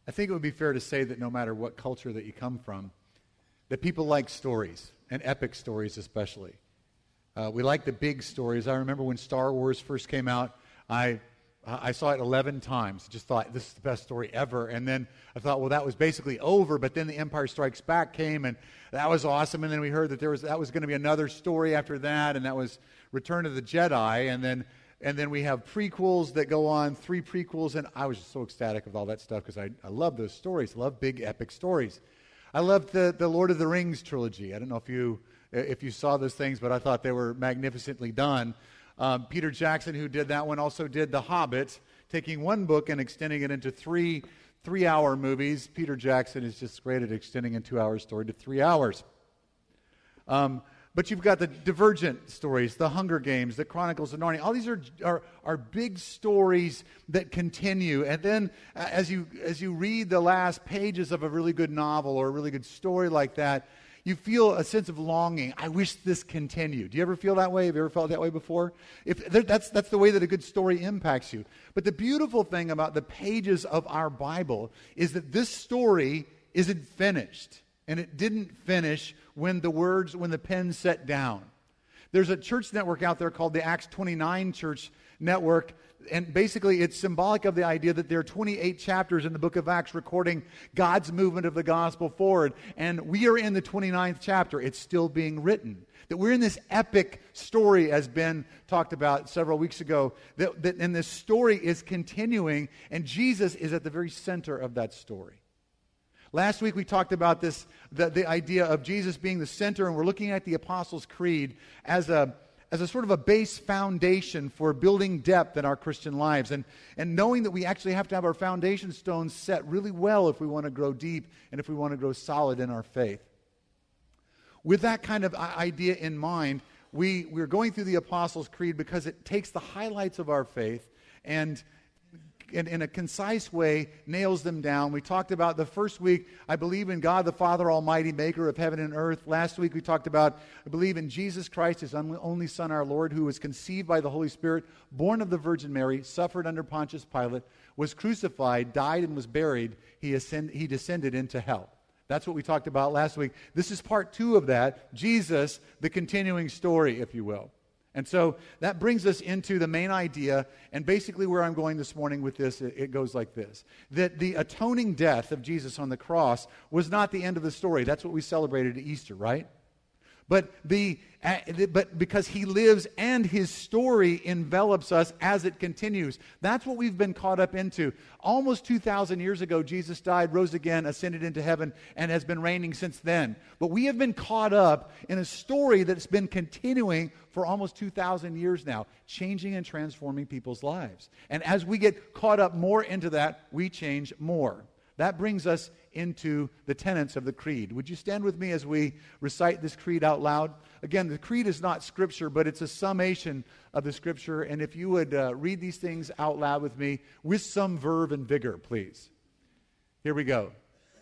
I think it would be fair to say that no matter what culture that you come from, that people like stories, and epic stories especially. We like the big stories. I remember when Star Wars first came out, I saw it 11 times. Just thought, this is the best story ever. And then I thought, well, that was basically over. But then The Empire Strikes Back came, and that was awesome. And then we heard that that was going to be another story after that, and that was Return of the Jedi. And then we have prequels that go on, 3 prequels. And I was just so ecstatic of all that stuff because I love those stories. I love big, epic stories. I loved the Lord of the Rings trilogy. I don't know if you saw those things, but I thought they were magnificently done. Peter Jackson, who did that one, also did The Hobbit, taking one book and extending it into three-hour movies. Peter Jackson is just great at extending a 2-hour story to 3 hours. But you've got the Divergent stories, the Hunger Games, the Chronicles of Narnia. All these are big stories that continue. And then as you read the last pages of a really good novel or a really good story like that, you feel a sense of longing. I wish this continued. Do you ever feel that way? Have you ever felt that way before? That's the way that a good story impacts you. But the beautiful thing about the pages of our Bible is that this story isn't finished. And it didn't finish when the pen set down. There's a church network out there called the Acts 29 Church Network. And basically, it's symbolic of the idea that there are 28 chapters in the book of Acts recording God's movement of the gospel forward. And we are in the 29th chapter. It's still being written. That we're in this epic story, as Ben talked about several weeks ago. And this story is continuing, and Jesus is at the very center of that story. Last week we talked about this, the idea of Jesus being the center, and we're looking at the Apostles' Creed as a sort of a base foundation for building depth in our Christian lives, and knowing that we actually have to have our foundation stones set really well if we want to grow deep and if we want to grow solid in our faith. With that kind of idea in mind, we're going through the Apostles' Creed because it takes the highlights of our faith and in a concise way, nails them down. We talked about the first week, I believe in God the Father Almighty, maker of heaven and earth. Last week we talked about, I believe in Jesus Christ, His only Son, our Lord, who was conceived by the Holy Spirit, born of the Virgin Mary, suffered under Pontius Pilate, was crucified, died, and was buried. He descended into hell. That's what we talked about last week. This is part 2 of that, Jesus, the continuing story, if you will. And so that brings us into the main idea, and basically where I'm going this morning with this, it goes like this. That the atoning death of Jesus on the cross was not the end of the story. That's what we celebrated at Easter, right? But because He lives and His story envelops us as it continues. That's what we've been caught up into. Almost 2,000 years ago, Jesus died, rose again, ascended into heaven, and has been reigning since then. But we have been caught up in a story that's been continuing for almost 2,000 years now, changing and transforming people's lives. And as we get caught up more into that, we change more. That brings us into the tenets of the creed. Would you stand with me as we recite this creed out loud? Again, the creed is not Scripture, but it's a summation of the Scripture. And if you would read these things out loud with me with some verve and vigor, please. Here we go.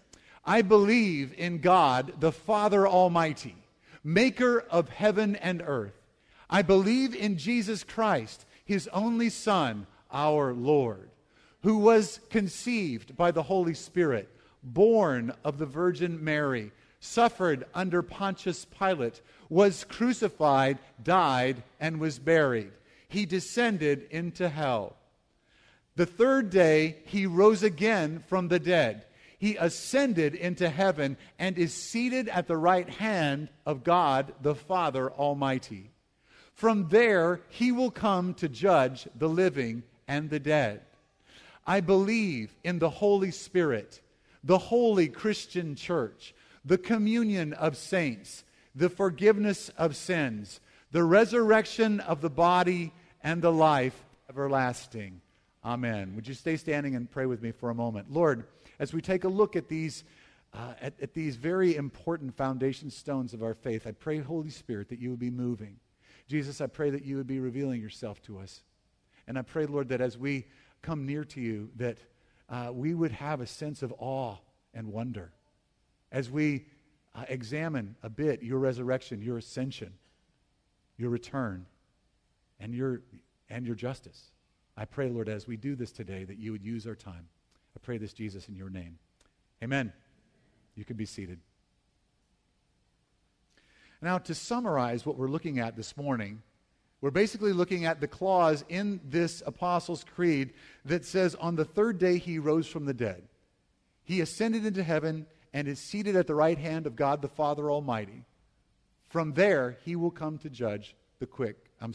I believe in God, the Father Almighty, maker of heaven and earth. I believe in Jesus Christ, His only Son, our Lord, who was conceived by the Holy Spirit, born of the Virgin Mary, suffered under Pontius Pilate, was crucified, died, and was buried. He descended into hell. The third day He rose again from the dead. He ascended into heaven and is seated at the right hand of God the Father Almighty. From there He will come to judge the living and the dead. I believe in the Holy Spirit, the holy Christian church, the communion of saints, the forgiveness of sins, the resurrection of the body, and the life everlasting. Amen. Would you stay standing and pray with me for a moment? Lord, as we take a look at these very important foundation stones of our faith, I pray, Holy Spirit, that You would be moving. Jesus, I pray that You would be revealing Yourself to us. And I pray, Lord, that as we come near to You, that we would have a sense of awe and wonder as we examine a bit Your resurrection, Your ascension, Your return, and your justice. I pray, Lord, as we do this today, that You would use our time. I pray this, Jesus, in your name. Amen. You can be seated. Now, to summarize what we're looking at this morning, we're basically looking at the clause in this Apostles' Creed that says, on the third day he rose from the dead. He ascended into heaven and is seated at the right hand of God the Father Almighty. From there, he will come to judge the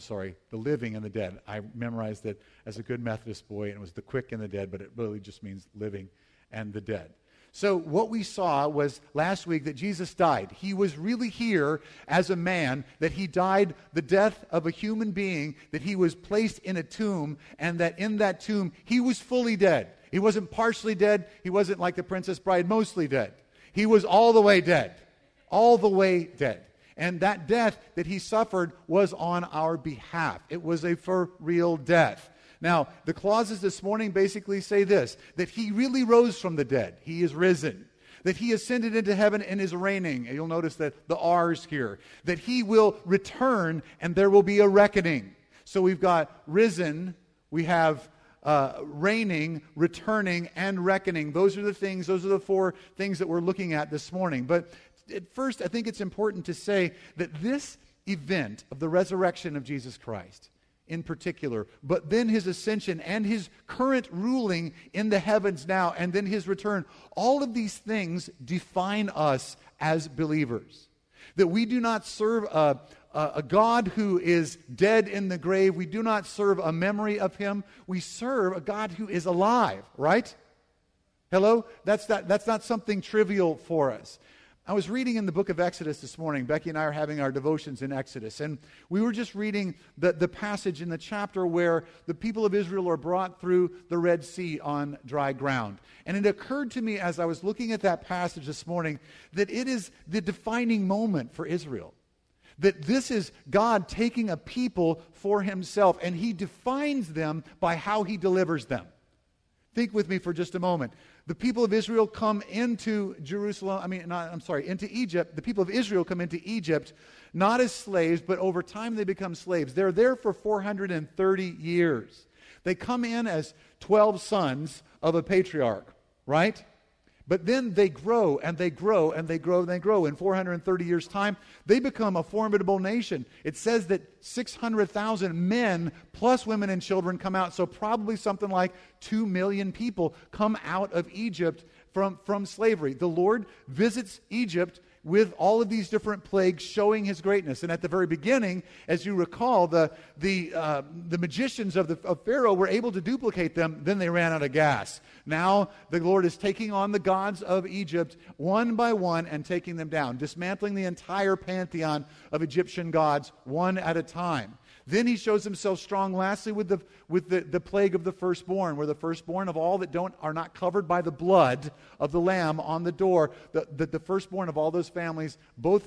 living and the dead. I memorized it as a good Methodist boy, and it was the quick and the dead, but it really just means living and the dead. So what we saw was last week that Jesus died. He was really here as a man, that he died the death of a human being, that he was placed in a tomb, and that in that tomb he was fully dead. He wasn't partially dead. He wasn't like the Princess Bride, mostly dead. He was all the way dead. All the way dead. And that death that he suffered was on our behalf. It was a for real death. Now, the clauses this morning basically say this, that he really rose from the dead. He is risen. That he ascended into heaven and is reigning. And you'll notice that the R's here. That he will return and there will be a reckoning. So we've got risen, we have reigning, returning, and reckoning. Those are the four things that we're looking at this morning. But at first, I think it's important to say that this event of the resurrection of Jesus Christ in particular, but then his ascension and his current ruling in the heavens now, and then his return, all of these things define us as believers. That we do not serve a God who is dead in the grave. We do not serve a memory of him. We serve a God who is alive, right? Hello? That's not something trivial for us. I was reading in the book of Exodus this morning. Becky and I are having our devotions in Exodus. And we were just reading the passage in the chapter where the people of Israel are brought through the Red Sea on dry ground. And it occurred to me as I was looking at that passage this morning that it is the defining moment for Israel. That this is God taking a people for himself, and he defines them by how he delivers them. Think with me for just a moment. The people of Israel come into into Egypt. The people of Israel come into Egypt not as slaves, but over time they become slaves. They're there for 430 years. They come in as 12 sons of a patriarch, right? But then they grow and they grow and they grow and they grow. In 430 years' time, they become a formidable nation. It says that 600,000 men plus women and children come out. So probably something like 2 million people come out of Egypt from slavery. The Lord visits Egypt with all of these different plagues showing his greatness. And at the very beginning, as you recall, the magicians of Pharaoh were able to duplicate them. Then they ran out of gas. Now the Lord is taking on the gods of Egypt one by one and taking them down, dismantling the entire pantheon of Egyptian gods one at a time. Then he shows himself strong lastly with the plague of the firstborn, where the firstborn of all that are not covered by the blood of the lamb on the door, the firstborn of all those families, both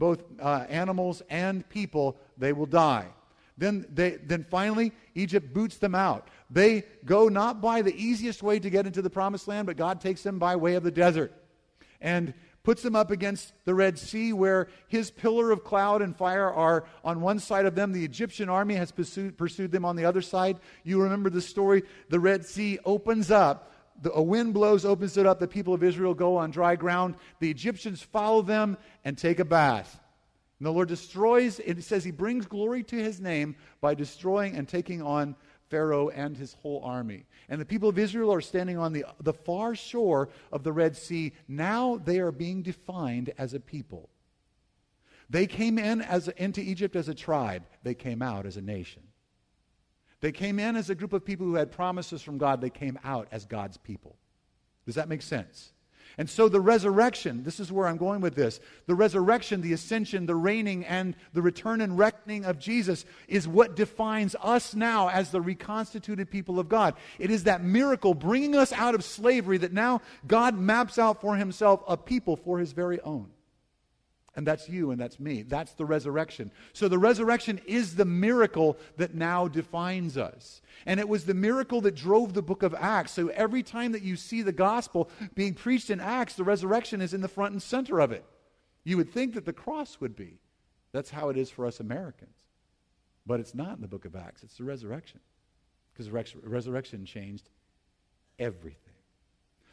animals and people, they will die. Then finally, Egypt boots them out. They go not by the easiest way to get into the promised land, but God takes them by way of the desert. And puts them up against the Red Sea, where his pillar of cloud and fire are on one side of them. The Egyptian army has pursued them on the other side. You remember the story. The Red Sea opens up. A wind blows, opens it up. The people of Israel go on dry ground. The Egyptians follow them and take a bath. And the Lord destroys, it says he brings glory to his name by destroying and taking on Pharaoh and his whole army. And the people of Israel are standing on the far shore of the Red Sea. Now they are being defined as a people. They came into Egypt as a tribe. They came out as a nation. They came in as a group of people who had promises from God. They came out as God's people. Does that make sense? And so the resurrection, this is where I'm going with this. The resurrection, the ascension, the reigning, and the return and reckoning of Jesus is what defines us now as the reconstituted people of God. It is that miracle bringing us out of slavery that now God maps out for himself a people for his very own. And that's you and that's me. That's the resurrection. So the resurrection is the miracle that now defines us. And it was the miracle that drove the book of Acts. So every time that you see the gospel being preached in Acts, the resurrection is in the front and center of it. You would think that the cross would be. That's how it is for us Americans. But it's not in the book of Acts. It's the resurrection. Because the resurrection changed everything.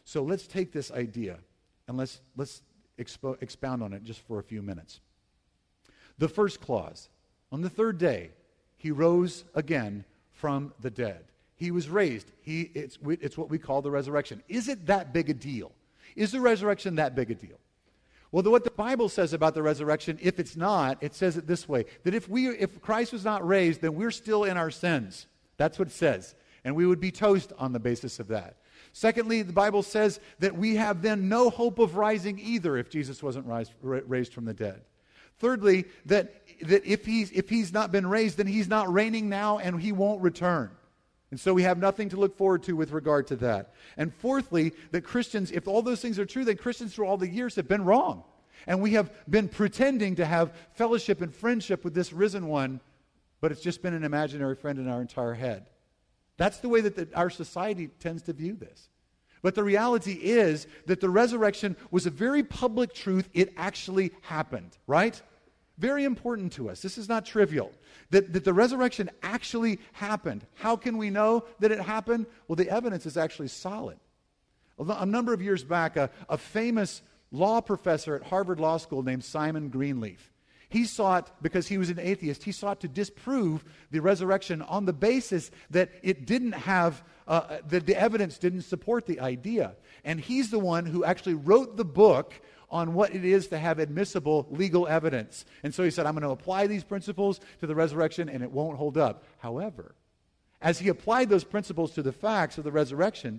So let's take this idea and let's expound on it just for a few minutes. The first clause, on the third day, he rose again from the dead. He was raised. It's what we call the resurrection. Is it that big a deal? Is the resurrection that big a deal? Well, what the Bible says about the resurrection, if it's not, it says it this way, that if Christ was not raised, then we're still in our sins. That's what it says. And we would be toast on the basis of that. Secondly, the Bible says that we have then no hope of rising either if Jesus wasn't raised from the dead. Thirdly, that if he's not been raised, then he's not reigning now and he won't return. And so we have nothing to look forward to with regard to that. And fourthly, that Christians, if all those things are true, then Christians through all the years have been wrong. And we have been pretending to have fellowship and friendship with this risen one, but it's just been an imaginary friend in our entire head. That's the way that our society tends to view this. But the reality is that the resurrection was a very public truth. It actually happened, right? Very important to us. This is not trivial. That the resurrection actually happened. How can we know that it happened? Well, the evidence is actually solid. A number of years back, a famous law professor at Harvard Law School named Simon Greenleaf, he sought, because he was an atheist, he sought to disprove the resurrection on the basis that it didn't have, that the evidence didn't support the idea. And he's the one who actually wrote the book on what it is to have admissible legal evidence. And so he said, I'm going to apply these principles to the resurrection and it won't hold up. However, as he applied those principles to the facts of the resurrection,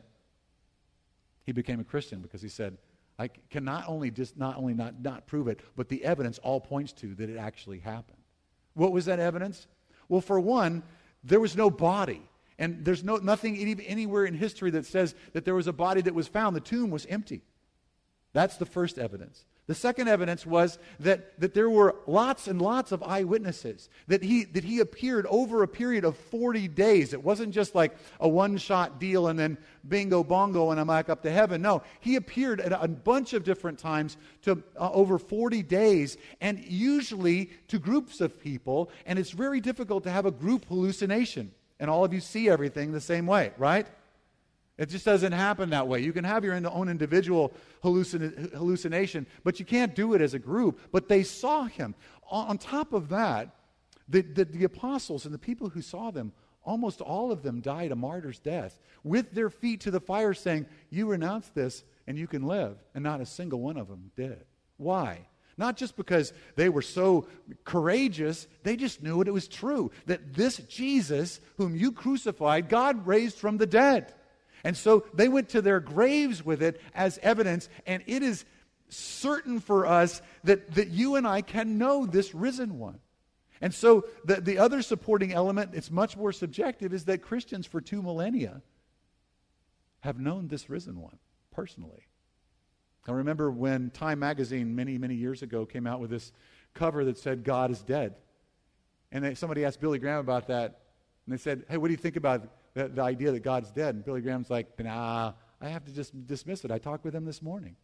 he became a Christian because he said, I can not only not prove it, but the evidence all points to that it actually happened. What was that evidence? Well, for one, there was no body. And there's nothing anywhere in history that says that there was a body that was found. The tomb was empty. That's the first evidence. The second evidence was that there were lots and lots of eyewitnesses, that he appeared over a period of 40 days. It wasn't just like a one-shot deal and then bingo bongo and I'm back up to heaven. No, he appeared at a bunch of different times to over 40 days, and usually to groups of people, and it's very difficult to have a group hallucination and all of you see everything the same way, right? It just doesn't happen that way. You can have your own individual hallucination, but you can't do it as a group. But they saw him. On top of that, the apostles and the people who saw them, almost all of them died a martyr's death with their feet to the fire saying, you renounce this and you can live. And not a single one of them did. Why? Not just because they were so courageous, they just knew it was true. That this Jesus, whom you crucified, God raised from the dead. And so they went to their graves with it as evidence, and it is certain for us that you and I can know this risen one. And so the other supporting element, it's much more subjective, is that Christians for 2 millennia have known this risen one personally. I remember when Time magazine many, many years ago came out with this cover that said, God is dead. And somebody asked Billy Graham about that, and they said, hey, what do you think about the idea that God's dead? And Billy Graham's like, nah, I have to just dismiss it. I talked with him this morning.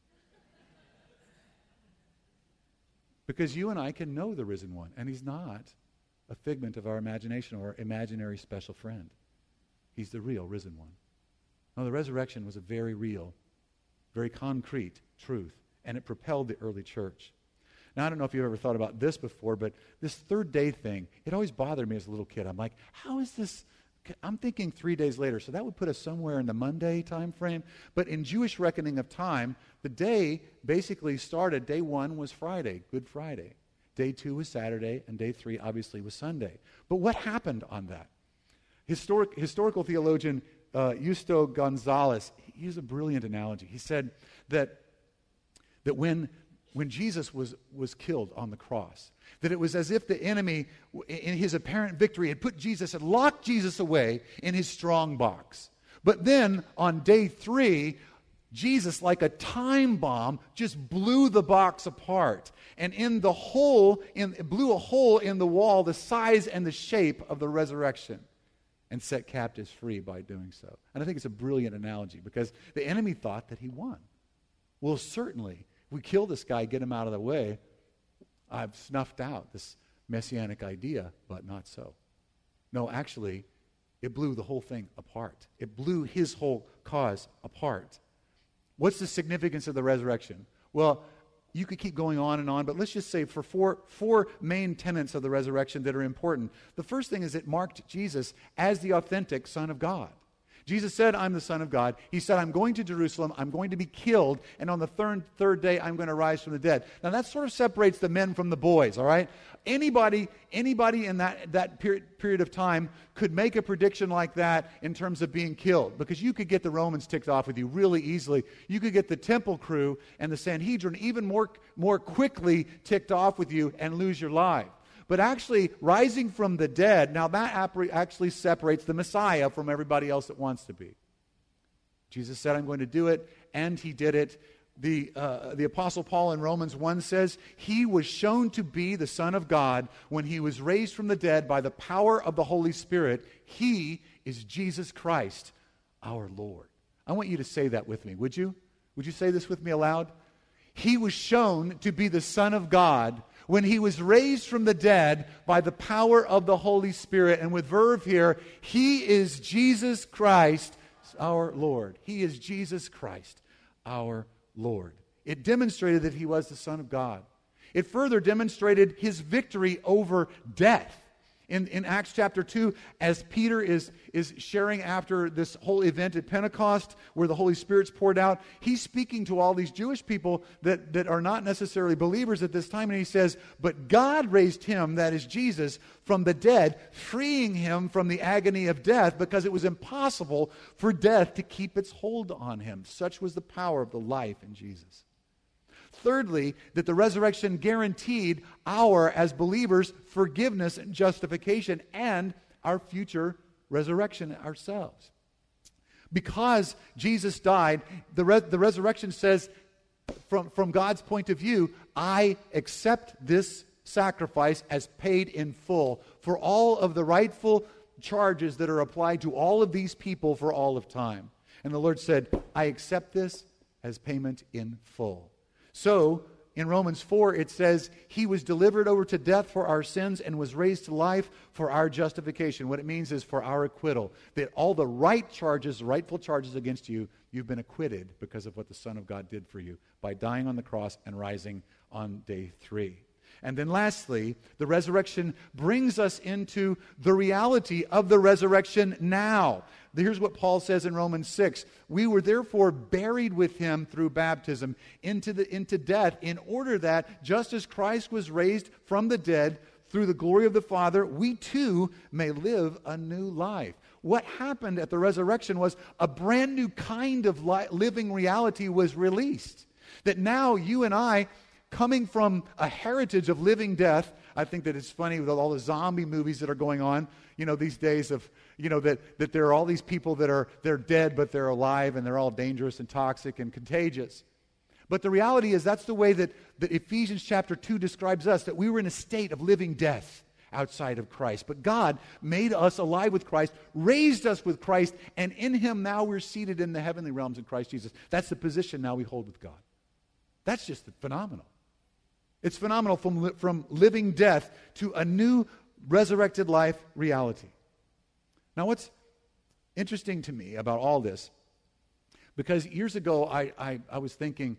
Because you and I can know the risen one, and he's not a figment of our imagination or imaginary special friend. He's the real risen one. Now, the resurrection was a very real, very concrete truth, and it propelled the early church. Now, I don't know if you've ever thought about this before, but this third day thing, it always bothered me as a little kid. I'm like, how is this? I'm thinking 3 days later, so that would put us somewhere in the Monday time frame. But in Jewish reckoning of time, the day basically started, day 1 was Friday, Good Friday. Day 2 was Saturday, and day 3 obviously was Sunday. But what happened on that? Historical theologian Justo Gonzalez, he used a brilliant analogy. He said that when Jesus was killed on the cross, that it was as if the enemy, in his apparent victory, had put Jesus and locked Jesus away in his strong box. But then on day 3, Jesus, like a time bomb, just blew the box apart. And blew a hole in the wall the size and the shape of the resurrection, and set captives free by doing so. And I think it's a brilliant analogy because the enemy thought that he won. Well, certainly, if we kill this guy, get him out of the way, I've snuffed out this messianic idea, but not so. No, actually, it blew the whole thing apart. It blew his whole cause apart. What's the significance of the resurrection? Well, you could keep going on, but let's just say for four main tenets of the resurrection that are important. The first thing is it marked Jesus as the authentic Son of God. Jesus said, I'm the Son of God. He said, I'm going to Jerusalem, I'm going to be killed, and on the third day I'm going to rise from the dead. Now that sort of separates the men from the boys, all right? Anybody in that period of time could make a prediction like that in terms of being killed, because you could get the Romans ticked off with you really easily. You could get the temple crew and the Sanhedrin even more quickly ticked off with you and lose your life. But actually, rising from the dead, now that actually separates the Messiah from everybody else that wants to be. Jesus said, I'm going to do it, and he did it. The Apostle Paul in Romans 1 says, he was shown to be the Son of God when he was raised from the dead by the power of the Holy Spirit. He is Jesus Christ, our Lord. I want you to say that with me, would you? Would you say this with me aloud? He was shown to be the Son of God when he was raised from the dead by the power of the Holy Spirit. And with verve here, he is Jesus Christ, our Lord. He is Jesus Christ, our Lord. It demonstrated that he was the Son of God. It further demonstrated his victory over death. In Acts chapter 2, as Peter is sharing after this whole event at Pentecost, where the Holy Spirit's poured out, he's speaking to all these Jewish people that are not necessarily believers at this time, and he says, but God raised him, that is Jesus, from the dead, freeing him from the agony of death, because it was impossible for death to keep its hold on him. Such was the power of the life in Jesus. Thirdly, that the resurrection guaranteed our, as believers, forgiveness and justification and our future resurrection ourselves. Because Jesus died, the resurrection says, from God's point of view, I accept this sacrifice as paid in full for all of the rightful charges that are applied to all of these people for all of time. And the Lord said, I accept this as payment in full. So, in Romans 4, it says, he was delivered over to death for our sins and was raised to life for our justification. What it means is for our acquittal. That all the rightful charges against you, you've been acquitted because of what the Son of God did for you by dying on the cross and rising on day 3. And then lastly, the resurrection brings us into the reality of the resurrection now. Here's what Paul says in Romans 6. We were therefore buried with him through baptism into death, in order that, just as Christ was raised from the dead through the glory of the Father, we too may live a new life. What happened at the resurrection was a brand new kind of living reality was released. That now you and I, coming from a heritage of living death, I think that it's funny with all the zombie movies that are going on, these days of, that there are all these people they're dead, but they're alive, and they're all dangerous and toxic and contagious. But the reality is that's the way that Ephesians chapter 2 describes us, that we were in a state of living death outside of Christ. But God made us alive with Christ, raised us with Christ, and in him now we're seated in the heavenly realms in Christ Jesus. That's the position now we hold with God. That's just phenomenal. It's phenomenal from living death to a new resurrected life reality. Now, what's interesting to me about all this, because years ago I was thinking,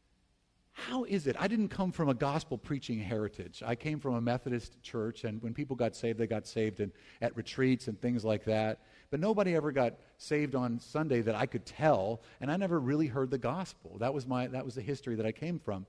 how is it? I didn't come from a gospel preaching heritage. I came from a Methodist church, and when people got saved, they got saved at retreats and things like that. But nobody ever got saved on Sunday that I could tell, and I never really heard the gospel. That was the history that I came from.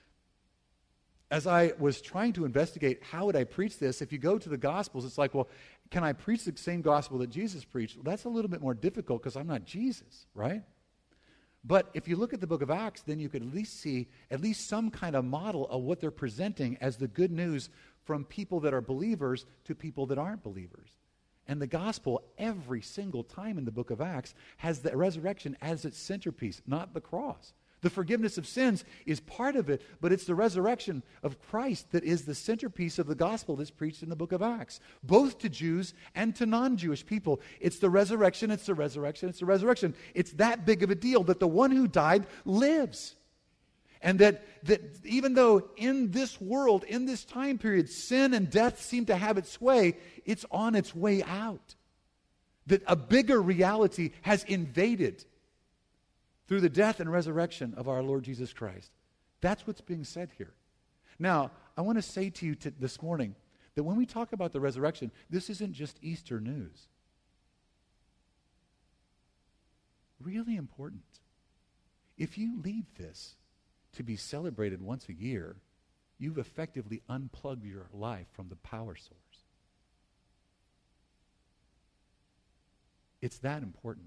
As I was trying to investigate how would I preach this, if you go to the Gospels, it's like, well, can I preach the same gospel that Jesus preached? Well, that's a little bit more difficult because I'm not Jesus, right? But if you look at the book of Acts, then you could at least see some kind of model of what they're presenting as the good news from people that are believers to people that aren't believers. And the gospel, every single time in the book of Acts, has the resurrection as its centerpiece, not the cross. The forgiveness of sins is part of it, but it's the resurrection of Christ that is the centerpiece of the gospel that's preached in the book of Acts, both to Jews and to non-Jewish people. It's the resurrection, it's the resurrection, it's the resurrection. It's that big of a deal that the one who died lives. And that even though in this world, in this time period, sin and death seem to have its way, it's on its way out. That a bigger reality has invaded. through the death and resurrection of our Lord Jesus Christ. That's what's being said here. Now, I want to say to you this morning that when we talk about the resurrection, this isn't just Easter news. Really important. If you leave this to be celebrated once a year, you've effectively unplugged your life from the power source. It's that important.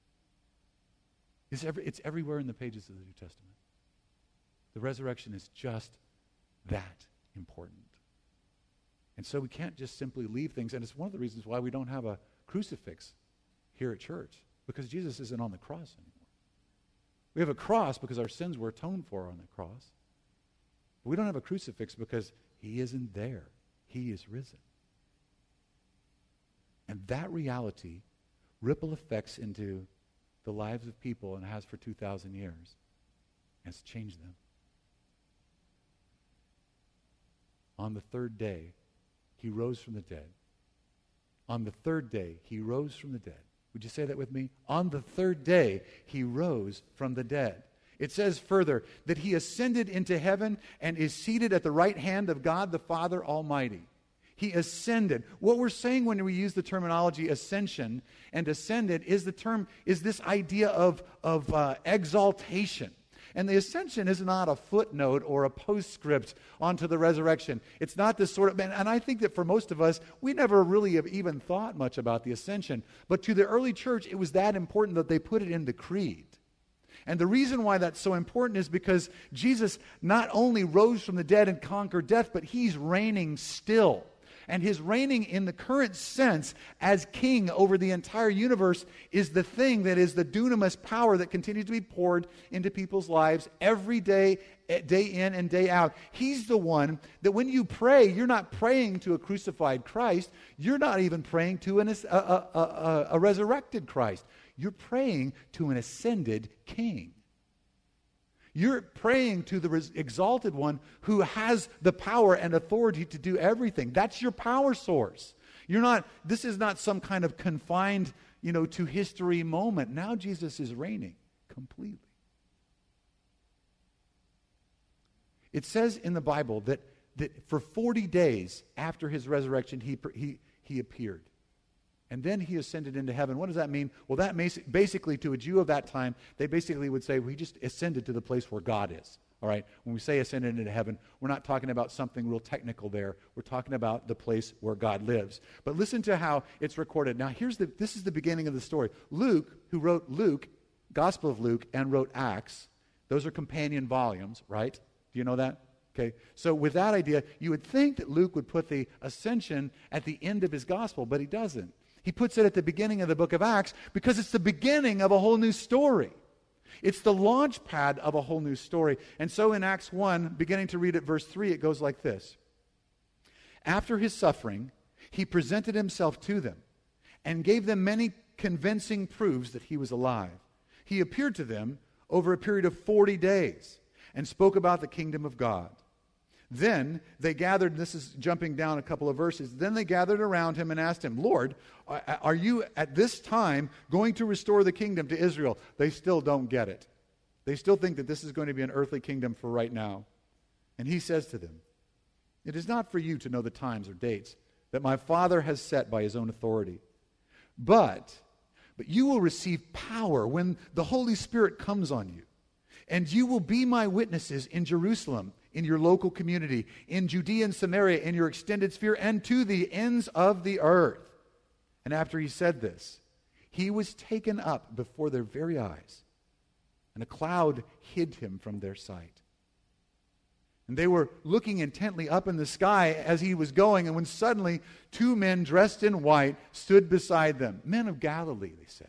It's everywhere in the pages of the New Testament. The resurrection is just that important. And so we can't just simply leave things, and it's one of the reasons why we don't have a crucifix here at church, because Jesus isn't on the cross anymore. We have a cross because our sins were atoned for on the cross. But we don't have a crucifix because he isn't there. He is risen. And that reality ripple effects into the lives of people and has for 2,000 years. And it's changed them. On the third day, he rose from the dead. On the third day, he rose from the dead. Would you say that with me? On the third day, he rose from the dead. It says further that he ascended into heaven and is seated at the right hand of God the Father Almighty. He ascended. What we're saying when we use the terminology ascension and ascended is this idea of exaltation. And the ascension is not a footnote or a postscript onto the resurrection. It's not this sort of, and I think that for most of us, we never really have even thought much about the ascension. But to the early church, it was that important that they put it in the creed. And the reason why that's so important is because Jesus not only rose from the dead and conquered death, but he's reigning still. And his reigning in the current sense as king over the entire universe is the thing that is the dunamis power that continues to be poured into people's lives every day, day in and day out. He's the one that when you pray, you're not praying to a crucified Christ. You're not even praying to a resurrected Christ. You're praying to an ascended king. You're praying to the exalted one who has the power and authority to do everything. That's your power source. This is not some kind of confined, to history moment. Now Jesus is reigning completely. It says in the Bible that for 40 days after his resurrection, he appeared. And then he ascended into heaven. What does that mean? Well, that basically, to a Jew of that time, they basically would say, he just ascended to the place where God is. All right? When we say ascended into heaven, we're not talking about something real technical there. We're talking about the place where God lives. But listen to how it's recorded. Now, this is the beginning of the story. Luke, who wrote Luke, Gospel of Luke, and wrote Acts, those are companion volumes, right? Do you know that? Okay, so with that idea, you would think that Luke would put the ascension at the end of his gospel, but he doesn't. He puts it at the beginning of the book of Acts because it's the beginning of a whole new story. It's the launch pad of a whole new story. And so in Acts 1, beginning to read at verse 3, it goes like this. After his suffering, he presented himself to them and gave them many convincing proofs that he was alive. He appeared to them over a period of 40 days and spoke about the kingdom of God. Then they gathered, this is jumping down a couple of verses, then they gathered around him and asked him, Lord, are you at this time going to restore the kingdom to Israel? They still don't get it. They still think that this is going to be an earthly kingdom for right now. And he says to them, it is not for you to know the times or dates that my Father has set by his own authority. But you will receive power when the Holy Spirit comes on you. And you will be my witnesses in Jerusalem, in your local community, in Judea and Samaria, in your extended sphere, and to the ends of the earth. And after he said this, he was taken up before their very eyes, and a cloud hid him from their sight. And they were looking intently up in the sky as he was going, and when suddenly 2 men dressed in white stood beside them. Men of Galilee, they said.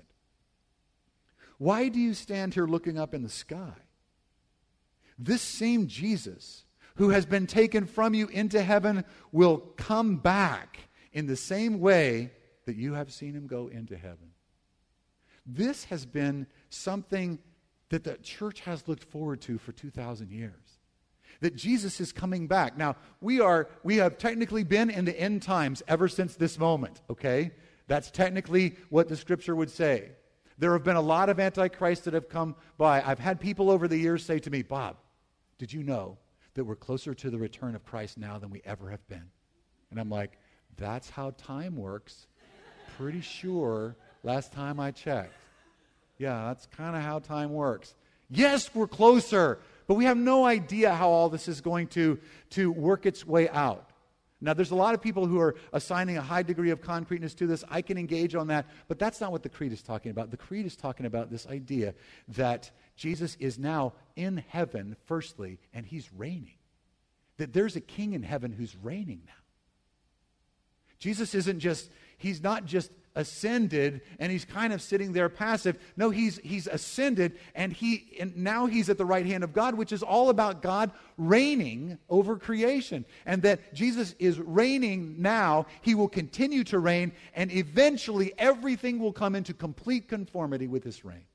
Why do you stand here looking up in the sky? This same Jesus who has been taken from you into heaven will come back in the same way that you have seen him go into heaven. This has been something that the church has looked forward to for 2,000 years. That Jesus is coming back. Now, we have technically been in the end times ever since this moment, okay? That's technically what the scripture would say. There have been a lot of antichrists that have come by. I've had people over the years say to me, Bob, did you know that we're closer to the return of Christ now than we ever have been? And I'm like, that's how time works. Pretty sure last time I checked. Yeah, that's kind of how time works. Yes, we're closer, but we have no idea how all this is going to work its way out. Now, there's a lot of people who are assigning a high degree of concreteness to this. I can engage on that, but that's not what the Creed is talking about. The Creed is talking about this idea that Jesus is now in heaven, firstly, and he's reigning. That there's a king in heaven who's reigning now. Jesus he's not just ascended and he's kind of sitting there passive. No, he's ascended and now he's at the right hand of God, which is all about God reigning over creation. And that Jesus is reigning now, he will continue to reign, and eventually everything will come into complete conformity with his reign.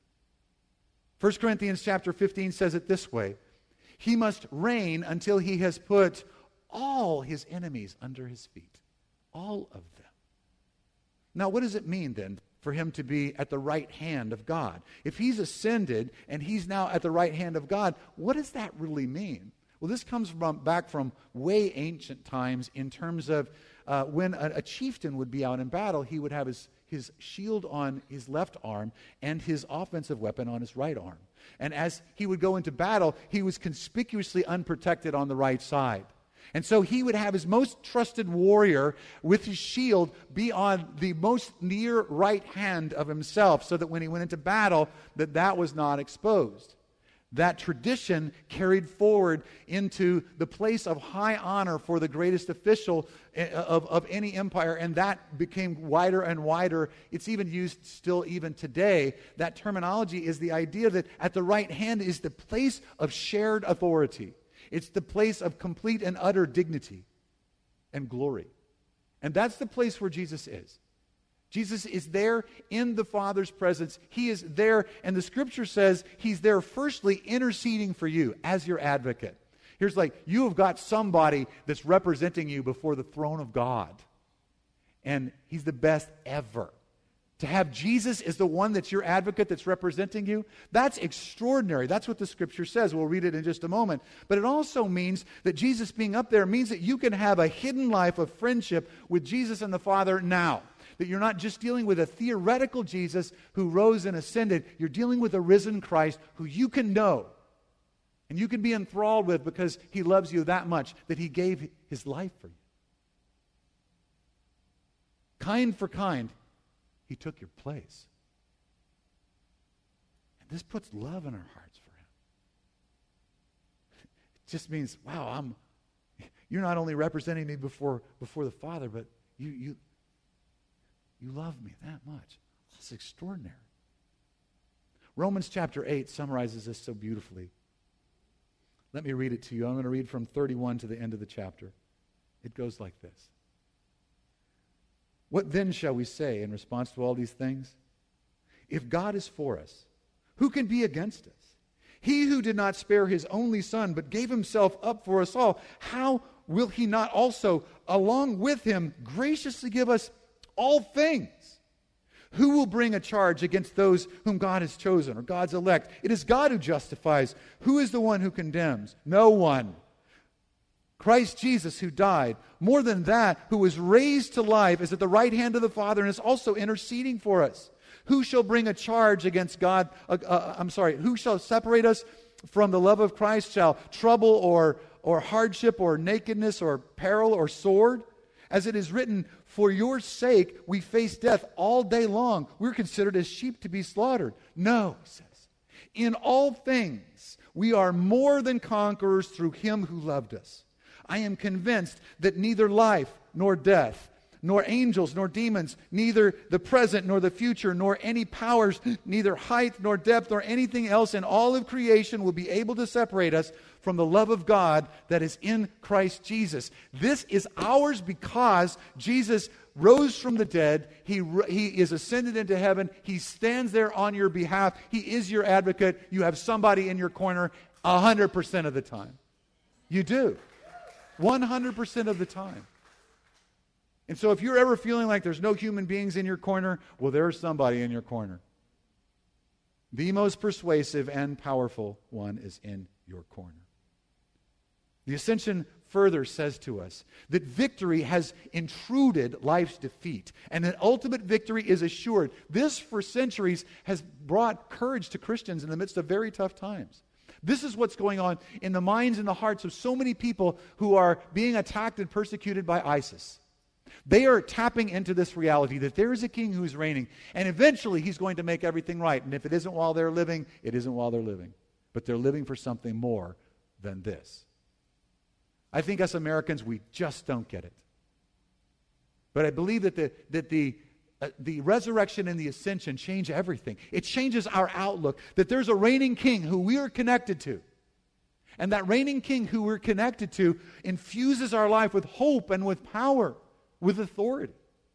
1 Corinthians chapter 15 says it this way: he must reign until he has put all his enemies under his feet. All of them. Now, what does it mean then for him to be at the right hand of God? If he's ascended and he's now at the right hand of God, what does that really mean? Well, this comes back from way ancient times in terms of when a chieftain would be out in battle, he would have his shield on his left arm and his offensive weapon on his right arm. And as he would go into battle, he was conspicuously unprotected on the right side. And so he would have his most trusted warrior with his shield be on the most near right hand of himself, so that when he went into battle, that was not exposed. That tradition carried forward into the place of high honor for the greatest official of any empire, and that became wider and wider. It's even used still even today. That terminology is the idea that at the right hand is the place of shared authority. It's the place of complete and utter dignity and glory. And that's the place where Jesus is. Jesus is there in the Father's presence. He is there, and the Scripture says he's there firstly interceding for you as your advocate. Here's you have got somebody that's representing you before the throne of God. And he's the best ever. To have Jesus as the one that's your advocate, that's representing you, that's extraordinary. That's what the Scripture says. We'll read it in just a moment. But it also means that Jesus being up there means that you can have a hidden life of friendship with Jesus and the Father now. That you're not just dealing with a theoretical Jesus who rose and ascended. You're dealing with a risen Christ who you can know and you can be enthralled with because he loves you that much that he gave his life for you. Kind for kind, he took your place. And this puts love in our hearts for him. It just means, wow, you're not only representing me before the Father, but you love me that much. That's extraordinary. Romans chapter 8 summarizes this so beautifully. Let me read it to you. I'm going to read from 31 to the end of the chapter. It goes like this. What then shall we say in response to all these things? If God is for us, who can be against us? He who did not spare his only Son, but gave himself up for us all, how will he not also, along with him, graciously give us all things? Who will bring a charge against those whom God has chosen, or God's elect? It is God who justifies. Who is the one who condemns? No one. Christ Jesus, who died, more than that, who was raised to life, is at the right hand of the Father and is also interceding for us. Who shall bring a charge against God? Who shall separate us from the love of Christ? Shall trouble or hardship or nakedness or peril or sword? As it is written, for your sake we face death all day long. We're considered as sheep to be slaughtered. No, he says, in all things we are more than conquerors through him who loved us. I am convinced that neither life nor death, nor angels nor demons, neither the present nor the future, nor any powers, neither height nor depth nor anything else in all of creation will be able to separate us from the love of God that is in Christ Jesus. This is ours because Jesus rose from the dead. He is ascended into heaven. He stands there on your behalf. He is your advocate. You have somebody in your corner 100% of the time. You do. 100% of the time. And so if you're ever feeling like there's no human beings in your corner, well, there's somebody in your corner. The most persuasive and powerful one is in your corner. The ascension further says to us that victory has intruded life's defeat, and that ultimate victory is assured. This, for centuries, has brought courage to Christians in the midst of very tough times. This is what's going on in the minds and the hearts of so many people who are being attacked and persecuted by ISIS. They are tapping into this reality that there is a king who is reigning, and eventually he's going to make everything right. And if it isn't while they're living, it isn't while they're living. But they're living for something more than this. I think us Americans, we just don't get it. But I believe that the resurrection and the ascension change everything. It changes our outlook, that there's a reigning king who we are connected to. And that reigning king who we're connected to infuses our life with hope and with power, with authority.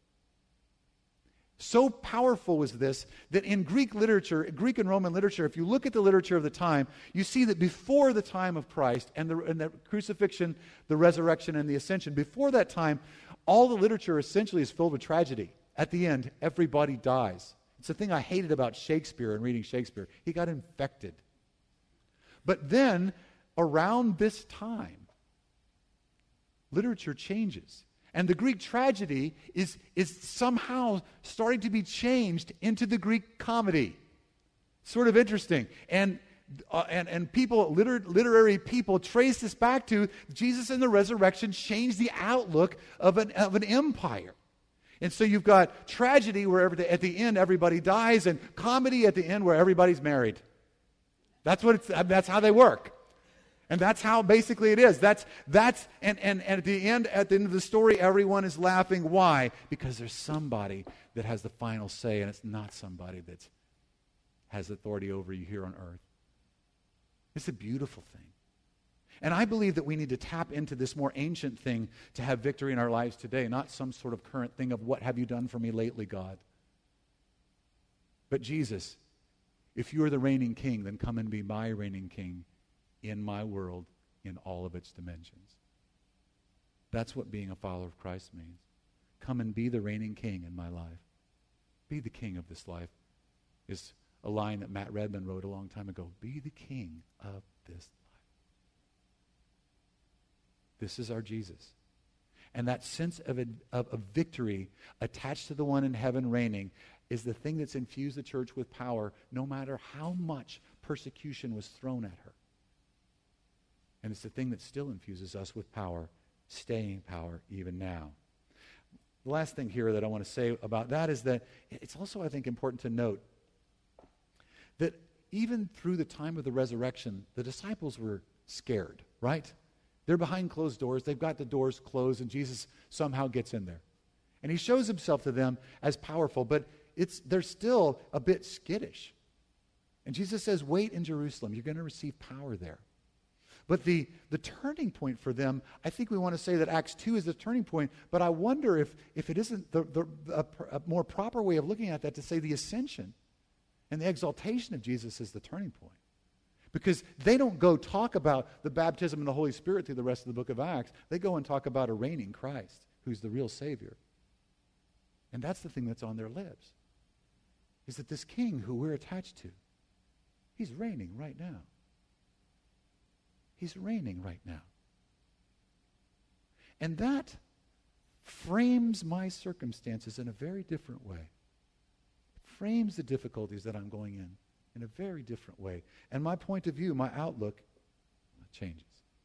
So powerful was this that in Greek literature, Greek and Roman literature, if you look at the literature of the time, you see that before the time of Christ and the crucifixion, the resurrection, and the ascension, before that time, all the literature essentially is filled with tragedy. At the end, everybody dies. It's the thing I hated about Shakespeare and reading Shakespeare. He got infected. But then, around this time, literature changes. And the Greek tragedy is somehow starting to be changed into the Greek comedy. Sort of interesting. And people, literary people, trace this back to Jesus and the resurrection changed the outlook of an empire. And so you've got tragedy where at the end everybody dies, and comedy at the end where everybody's married. That's how they work. And that's how basically it is. And at the end of the story, everyone is laughing. Why? Because there's somebody that has the final say, and it's not somebody that has authority over you here on earth. It's a beautiful thing. And I believe that we need to tap into this more ancient thing to have victory in our lives today, not some sort of current thing of what have you done for me lately, God. But Jesus, if you are the reigning king, then come and be my reigning king in my world, in all of its dimensions. That's what being a follower of Christ means. Come and be the reigning king in my life. Be the king of this life is a line that Matt Redman wrote a long time ago. Be the king of this life. This is our Jesus. And that sense of victory attached to the one in heaven reigning is the thing that's infused the church with power, no matter how much persecution was thrown at her. And it's the thing that still infuses us with power, staying power even now. The last thing here that I want to say about that is that it's also, I think, important to note that even through the time of the resurrection, the disciples were scared, right? They're behind closed doors. They've got the doors closed, and Jesus somehow gets in there. And he shows himself to them as powerful, but they're still a bit skittish. And Jesus says, wait in Jerusalem. You're going to receive power there. But the turning point for them, I think we want to say that Acts 2 is the turning point, but I wonder if it isn't a more proper way of looking at that to say the ascension and the exaltation of Jesus is the turning point. Because they don't go talk about the baptism in the Holy Spirit through the rest of the book of Acts. They go and talk about a reigning Christ who's the real Savior. And that's the thing that's on their lips, is that this king who we're attached to, he's reigning right now. He's reigning right now. And that frames my circumstances in a very different way. It frames the difficulties that I'm going in a very different way. And my point of view, my outlook, changes.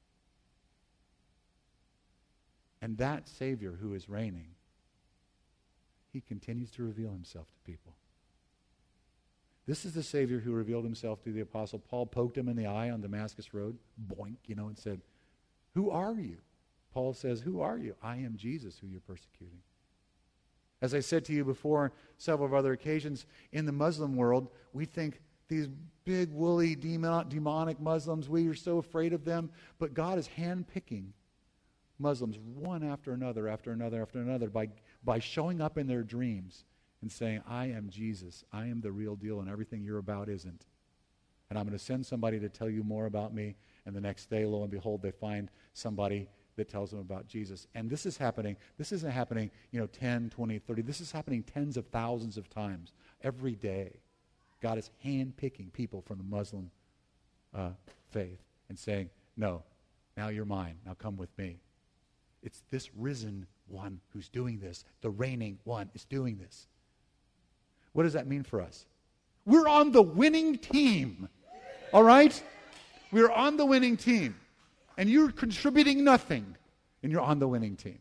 And that Savior who is reigning, he continues to reveal himself to people. This is the Savior who revealed himself to the Apostle Paul, poked him in the eye on Damascus Road, boink, and said, who are you? Paul says, who are you? I am Jesus who you're persecuting. As I said to you before, several other occasions, in the Muslim world, we think these big, woolly, demonic Muslims, we are so afraid of them, but God is handpicking Muslims one after another, after another, after another, by showing up in their dreams and saying, I am Jesus. I am the real deal, and everything you're about isn't. And I'm going to send somebody to tell you more about me, and the next day, lo and behold, they find somebody that tells them about Jesus. And this is happening. This isn't happening, 10, 20, 30. This is happening tens of thousands of times every day. God is hand-picking people from the Muslim faith and saying, no, now you're mine. Now come with me. It's this risen one who's doing this. The reigning one is doing this. What does that mean for us? We're on the winning team. All right? We're on the winning team. And you're contributing nothing, and you're on the winning team.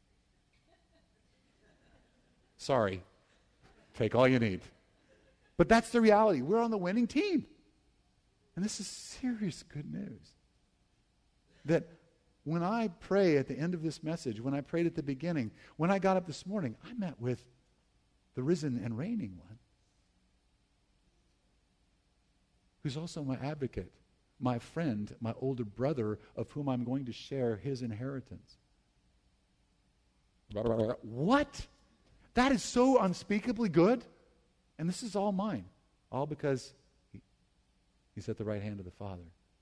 Sorry. Take all you need. But that's the reality. We're on the winning team. And this is serious good news. That when I pray at the end of this message, when I prayed at the beginning, when I got up this morning, I met with the risen and reigning one, who's also my advocate, my friend, my older brother, of whom I'm going to share his inheritance. What? That is so unspeakably good. And this is all mine. All because he's at the right hand of the Father.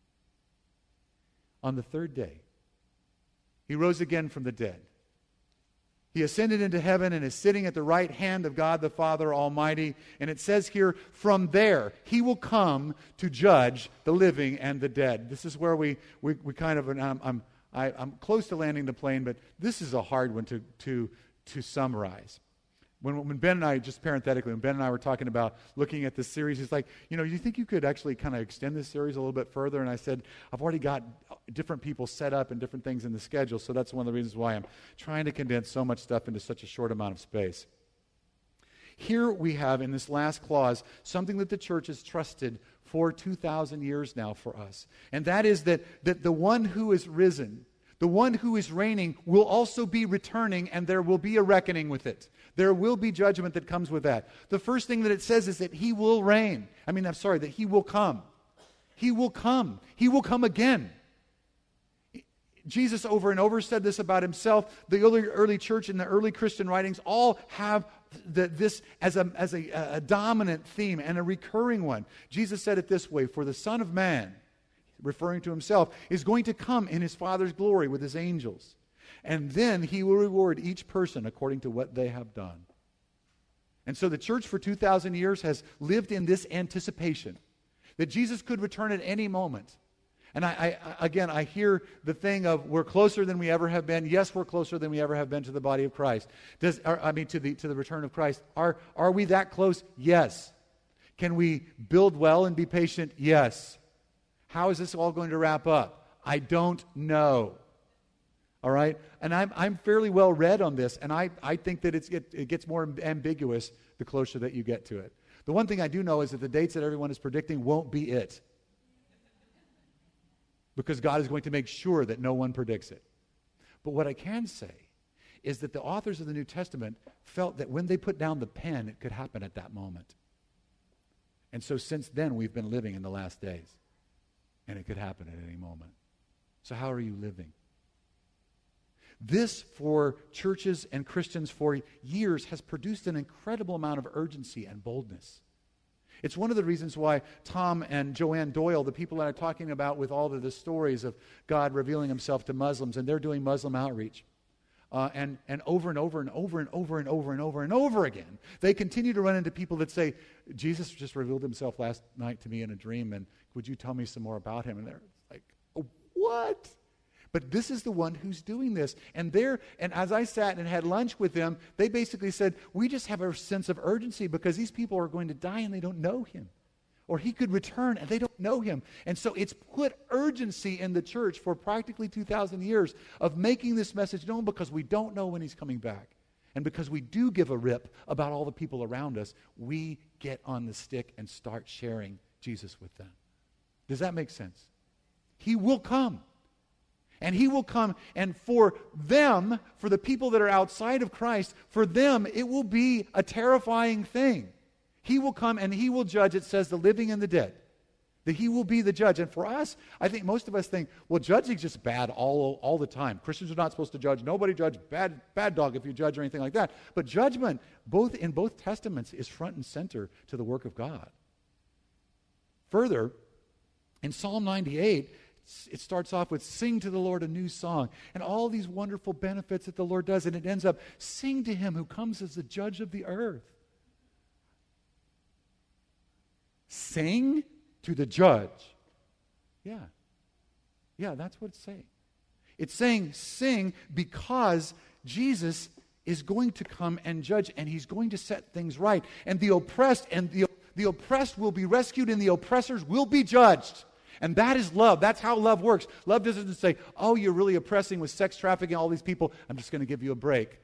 On the third day, he rose again from the dead. He ascended into heaven and is sitting at the right hand of God the Father Almighty. And it says here, from there, he will come to judge the living and the dead. This is where we kind of, I'm close to landing the plane, but this is a hard one to summarize. When Ben and I, just parenthetically, when Ben and I were talking about looking at this series, he's like, do you think you could actually kind of extend this series a little bit further? And I said, I've already got different people set up and different things in the schedule, so that's one of the reasons why I'm trying to condense so much stuff into such a short amount of space. Here we have, in this last clause, something that the church has trusted for 2,000 years now for us. And that is that the one who is risen, the one who is reigning, will also be returning, and there will be a reckoning with it. There will be judgment that comes with that. The first thing that it says is that he will reign. That he will come. He will come. He will come again. Jesus over and over said this about himself. The early church and the early Christian writings all have this as a dominant theme and a recurring one. Jesus said it this way, for the Son of Man, referring to himself, is going to come in his Father's glory with his angels. And then he will reward each person according to what they have done. And so the church for 2,000 years has lived in this anticipation that Jesus could return at any moment. And I hear the thing of we're closer than we ever have been. Yes, we're closer than we ever have been to the body of Christ. To the return of Christ. Are we that close? Yes. Can we build well and be patient? Yes. How is this all going to wrap up? I don't know. All right? And I'm fairly well read on this, and I think that it gets more ambiguous the closer that you get to it. The one thing I do know is that the dates that everyone is predicting won't be it. Because God is going to make sure that no one predicts it. But what I can say is that the authors of the New Testament felt that when they put down the pen, it could happen at that moment. And so since then, we've been living in the last days. And it could happen at any moment. So how are you living? This, for churches and Christians for years, has produced an incredible amount of urgency and boldness. It's one of the reasons why Tom and Joanne Doyle, the people that I'm talking about with all of the stories of God revealing himself to Muslims, and they're doing Muslim outreach. And over and over and over and over and over and over and over again, they continue to run into people that say, Jesus just revealed himself last night to me in a dream, and would you tell me some more about him? And they're like, oh, what? But this is the one who's doing this. And as I sat and had lunch with them, they basically said, we just have a sense of urgency because these people are going to die and they don't know him. Or he could return and they don't know him. And so it's put urgency in the church for practically 2,000 years of making this message known because we don't know when he's coming back. And because we do give a rip about all the people around us, we get on the stick and start sharing Jesus with them. Does that make sense? He will come. And he will come, and for them, for the people that are outside of Christ, for them, it will be a terrifying thing. He will come and he will judge, it says, the living and the dead. That he will be the judge. And for us, I think most of us think, well, judging is just bad all the time. Christians are not supposed to judge. Nobody judge. Bad dog if you judge or anything like that. But judgment, in both testaments, is front and center to the work of God. Further, in Psalm 98, it starts off with, sing to the Lord a new song, and all these wonderful benefits that the Lord does, and it ends up, sing to him who comes as the judge of the earth. Sing to the judge. Yeah. Yeah, that's what it's saying. It's saying sing because Jesus is going to come and judge, and he's going to set things right. And the oppressed the oppressed will be rescued, and the oppressors will be judged. And that is love. That's how love works. Love doesn't just say, oh, you're really oppressing with sex trafficking, all these people, I'm just going to give you a break.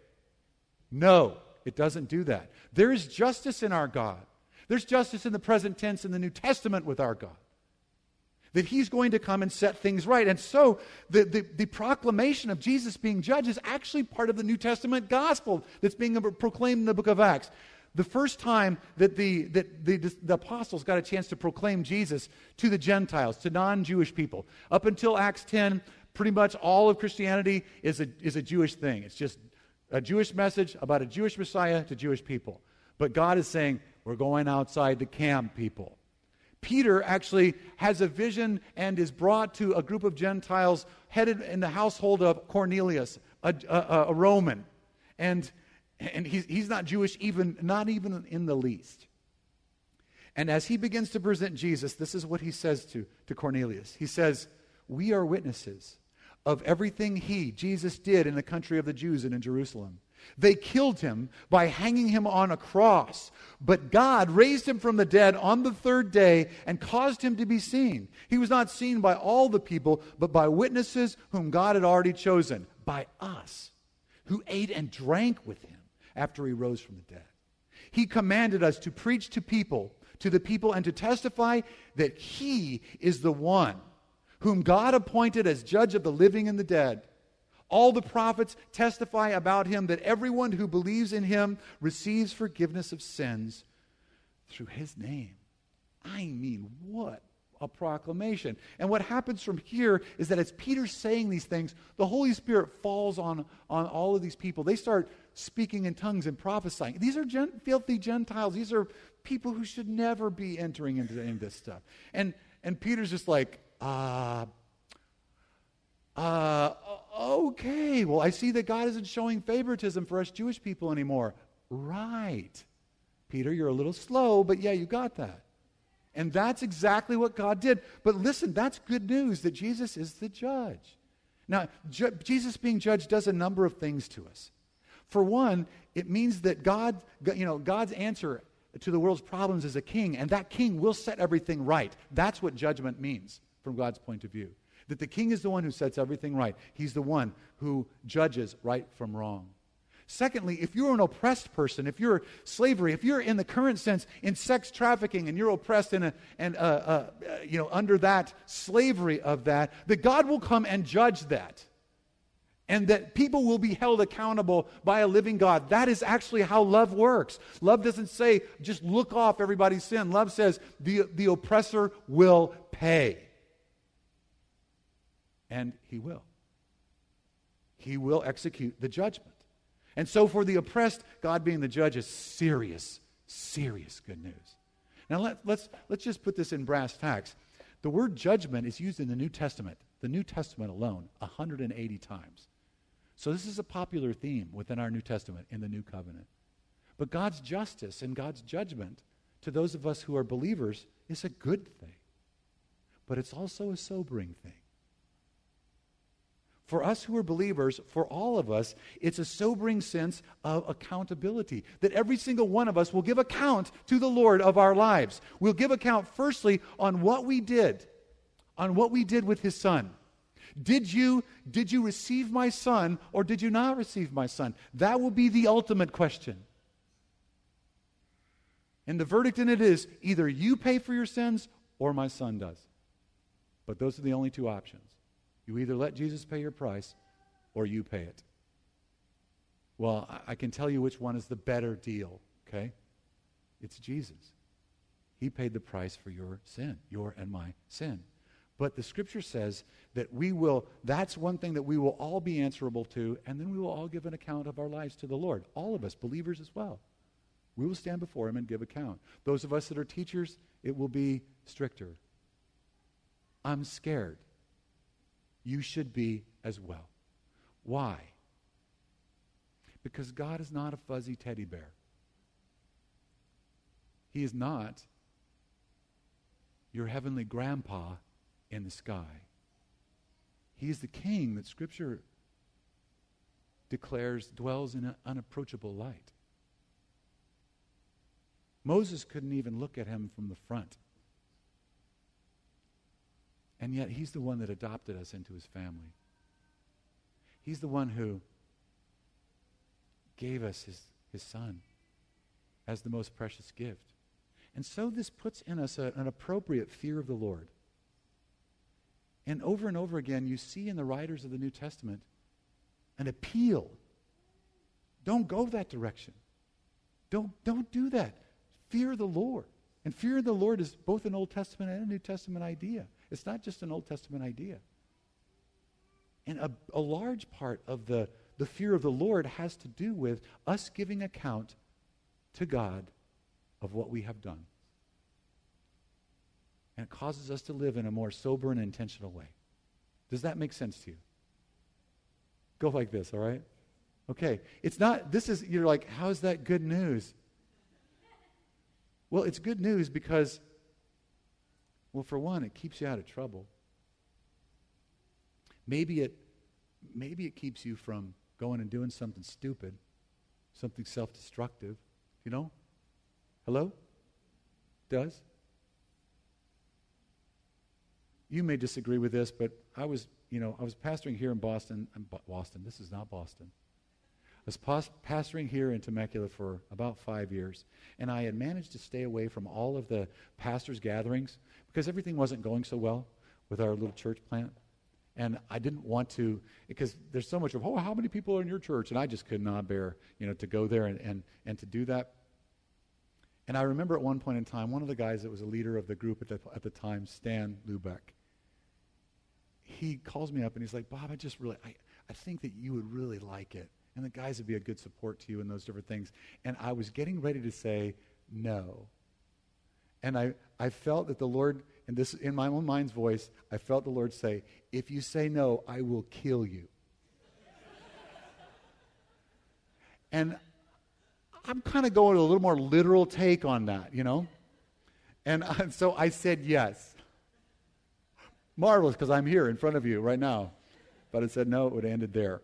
No, it doesn't do that. There is justice in our God. There's justice in the present tense in the New Testament with our God. That he's going to come and set things right. And so the proclamation of Jesus being judge is actually part of the New Testament gospel that's being proclaimed in the book of Acts. The first time that the apostles got a chance to proclaim Jesus to the Gentiles, to non-Jewish people. Up until Acts 10, pretty much all of Christianity is a Jewish thing. It's just a Jewish message about a Jewish Messiah to Jewish people. But God is saying, we're going outside the camp, people. Peter actually has a vision and is brought to a group of Gentiles headed in the household of Cornelius, a Roman. And he's not Jewish, not even in the least. And as he begins to present Jesus, this is what he says to Cornelius. He says, we are witnesses of everything Jesus did in the country of the Jews and in Jerusalem. They killed him by hanging him on a cross, but God raised him from the dead on the third day and caused him to be seen. He was not seen by all the people, but by witnesses whom God had already chosen, by us, who ate and drank with him after he rose from the dead. He commanded us to preach to the people, and to testify that he is the one whom God appointed as judge of the living and the dead. All the prophets testify about him, that everyone who believes in him receives forgiveness of sins through his name. I mean, what a proclamation. And what happens from here is that as Peter's saying these things, the Holy Spirit falls on all of these people. They start speaking in tongues and prophesying. These are filthy Gentiles. These are people who should never be entering into any of this stuff. And Peter's just like, okay, well, I see that God isn't showing favoritism for us Jewish people anymore. Right. Peter, you're a little slow, but yeah, you got that. And that's exactly what God did. But listen, that's good news that Jesus is the judge. Now, Jesus being judge does a number of things to us. For one, it means that God's answer to the world's problems is a king, and that king will set everything right. That's what judgment means from God's point of view. That the king is the one who sets everything right. He's the one who judges right from wrong. Secondly, if you're an oppressed person, if you're slavery, if you're in the current sense in sex trafficking and you're oppressed under that slavery of that God will come and judge that. And that people will be held accountable by a living God. That is actually how love works. Love doesn't say, just look off everybody's sin. Love says, the oppressor will pay. And he will. He will execute the judgment. And so for the oppressed, God being the judge is serious, serious good news. Now let's just put this in brass tacks. The word judgment is used in the New Testament alone, 180 times. So this is a popular theme within our New Testament in the New Covenant. But God's justice and God's judgment to those of us who are believers is a good thing. But it's also a sobering thing. For us who are believers, for all of us, it's a sobering sense of accountability. That every single one of us will give account to the Lord of our lives. We'll give account firstly on what we did with his son. Did you receive my son or did you not receive my son? That will be the ultimate question. And the verdict in it is either you pay for your sins or my son does. But those are the only two options. You either let Jesus pay your price or you pay it. Well, I can tell you which one is the better deal, okay? It's Jesus. He paid the price for your sin, your and my sin. But the scripture says that that's one thing that we will all be answerable to, and then we will all give an account of our lives to the Lord. All of us, believers as well. We will stand before him and give account. Those of us that are teachers, it will be stricter. I'm scared. You should be as well. Why? Because God is not a fuzzy teddy bear. He is not your heavenly grandpa in the sky. He's the king that Scripture declares dwells in an unapproachable light. Moses couldn't even look at him from the front. And yet he's the one that adopted us into his family. He's the one who gave us his son as the most precious gift. And so this puts in us an appropriate fear of the Lord. And over again, you see in the writers of the New Testament an appeal. Don't go that direction. Don't do that. Fear the Lord. And fear of the Lord is both an Old Testament and a New Testament idea. It's not just an Old Testament idea. And a large part of the fear of the Lord has to do with us giving account to God of what we have done. And it causes us to live in a more sober and intentional way. Does that make sense to you? Go like this, all right? Okay. You're like, how is that good news? Well, it's good news because, well, for one, it keeps you out of trouble. Maybe it keeps you from going and doing something stupid, something self-destructive. You know? Hello? Does? You may disagree with this, but I was pastoring here in Boston. This is not Boston. I was pastoring here in Temecula for about 5 years, and I had managed to stay away from all of the pastors' gatherings because everything wasn't going so well with our little church plant. And I didn't want to, because there's so much of, how many people are in your church? And I just could not bear, to go there and to do that. And I remember at one point in time, one of the guys that was a leader of the group at the time, Stan Lubeck, he calls me up and he's like, Bob, I think that you would really like it. And the guys would be a good support to you and those different things. And I was getting ready to say no. And I felt that the Lord, and this in my own mind's voice, I felt the Lord say, if you say no, I will kill you. And I'm kind of going a little more literal take on that, And so I said yes. Marvelous, because I'm here in front of you right now. But I said no, it would have ended there.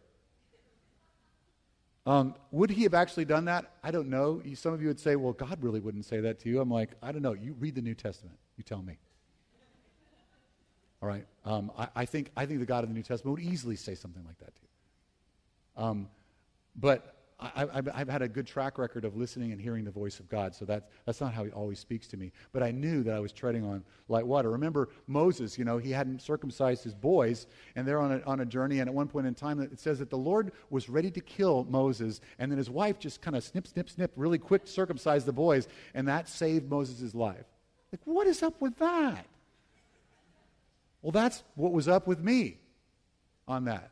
Would he have actually done that? I don't know. Some of you would say, well, God really wouldn't say that to you. I'm like, I don't know. You read the New Testament. You tell me. All right. I think the God of the New Testament would easily say something like that to you. But I've had a good track record of listening and hearing the voice of God, so that's not how he always speaks to me. But I knew that I was treading on light water. Remember Moses, he hadn't circumcised his boys, and they're on a journey, and at one point in time it says that the Lord was ready to kill Moses, and then his wife just kind of snip, really quick circumcised the boys, and that saved Moses' life. Like, what is up with that? Well, that's what was up with me on that.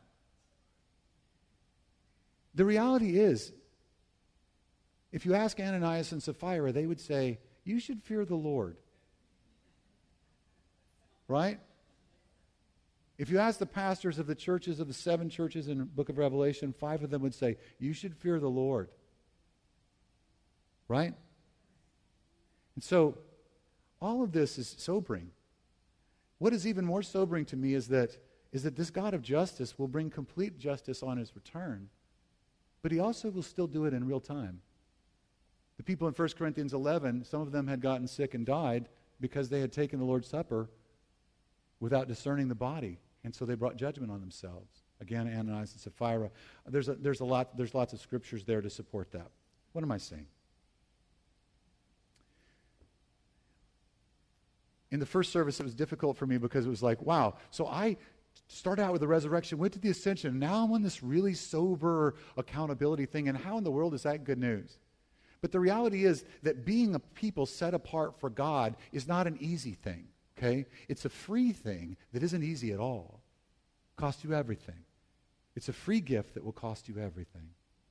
The reality is, if you ask Ananias and Sapphira, they would say, you should fear the Lord. Right? If you ask the pastors of the churches, of the 7 churches in the book of Revelation, 5 of them would say, you should fear the Lord. Right? And so, all of this is sobering. What is even more sobering to me is that this God of justice will bring complete justice on his return. But he also will still do it in real time. The people in 1 Corinthians 11, some of them had gotten sick and died because they had taken the Lord's Supper without discerning the body. And so they brought judgment on themselves. Again, Ananias and Sapphira. There's lots of scriptures there to support that. What am I saying? In the first service, it was difficult for me because it was like, wow, so I started out with the resurrection, went to the ascension, and now I'm on this really sober accountability thing, and how in the world is that good news? But the reality is that being a people set apart for God is not an easy thing, okay? It's a free thing that isn't easy at all. It costs you everything. It's a free gift that will cost you everything.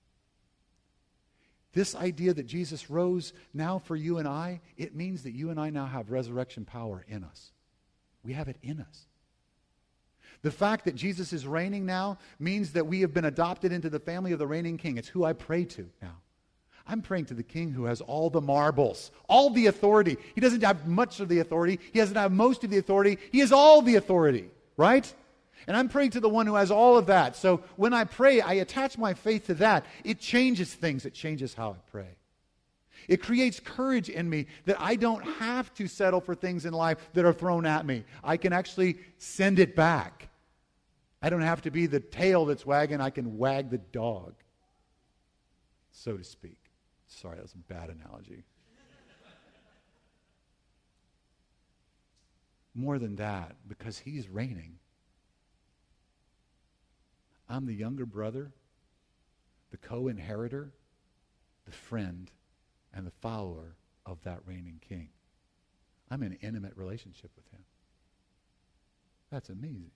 This idea that Jesus rose now for you and I, it means that you and I now have resurrection power in us. We have it in us. The fact that Jesus is reigning now means that we have been adopted into the family of the reigning king. It's who I pray to now. I'm praying to the King who has all the marbles, all the authority. He doesn't have much of the authority. He doesn't have most of the authority. He has all the authority, right? And I'm praying to the one who has all of that. So when I pray, I attach my faith to that. It changes things. It changes how I pray. It creates courage in me that I don't have to settle for things in life that are thrown at me. I can actually send it back. I don't have to be the tail that's wagging. I can wag the dog, so to speak. Sorry, that was a bad analogy. More than that, because he's reigning, I'm the younger brother, the co-inheritor, the friend, and the follower of that reigning king. I'm in an intimate relationship with him. That's amazing.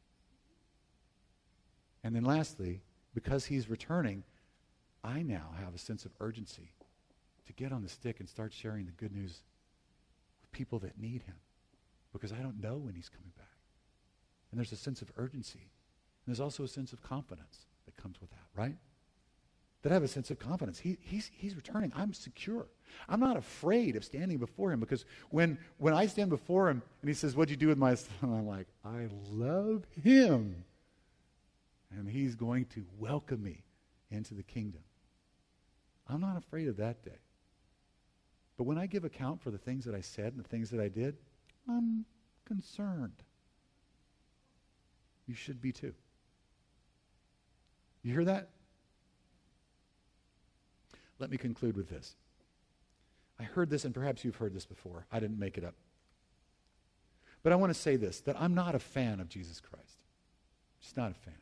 And then lastly, because he's returning, I now have a sense of urgency to get on the stick and start sharing the good news with people that need him, because I don't know when he's coming back. And there's a sense of urgency. And there's also a sense of confidence that comes with that, right? That I have a sense of confidence. He's returning. I'm secure. I'm not afraid of standing before him, because when I stand before him and he says, "What'd you do with my son?" I'm like, I love him. And he's going to welcome me into the kingdom. I'm not afraid of that day. But when I give account for the things that I said and the things that I did, I'm concerned. You should be too. You hear that? Let me conclude with this. I heard this, and perhaps you've heard this before. I didn't make it up. But I want to say this, that I'm not a fan of Jesus Christ. Just not a fan.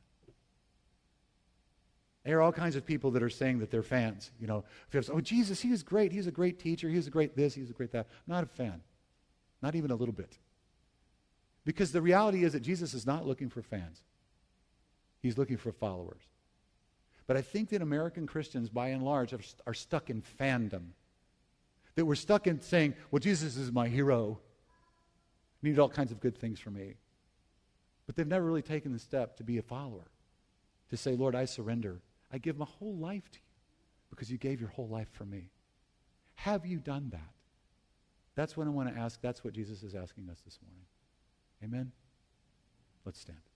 There are all kinds of people that are saying that they're fans. You know, oh, Jesus, he was great. He's a great teacher. He's a great this. He's a great that. Not a fan. Not even a little bit. Because the reality is that Jesus is not looking for fans. He's looking for followers. But I think that American Christians, by and large, are stuck in fandom. That we're stuck in saying, well, Jesus is my hero. He did all kinds of good things for me. But they've never really taken the step to be a follower. To say, Lord, I surrender. I give my whole life to you because you gave your whole life for me. Have you done that? That's what I want to ask. That's what Jesus is asking us this morning. Amen? Let's stand.